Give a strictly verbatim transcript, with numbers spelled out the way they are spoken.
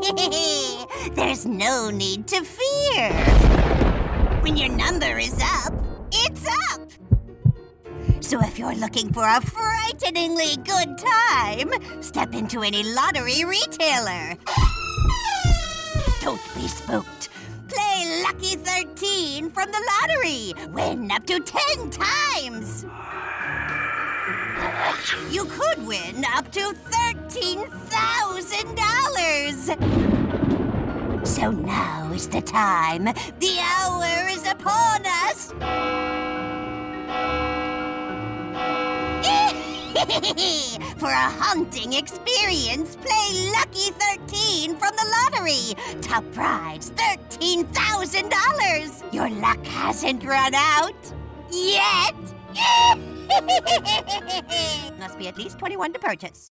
There's no need to fear. When your number is up, it's up. So if you're looking for a frighteningly good time, step into any lottery retailer. Don't be spooked. Play Lucky thirteen from the lottery. Win up to ten times. You could win up to thirteen thousand dollars. So now is the time. The hour is upon us. For a haunting experience, play Lucky thirteen from the lottery. Top prize, thirteen thousand dollars. Your luck hasn't run out yet. Must be at least twenty-one to purchase.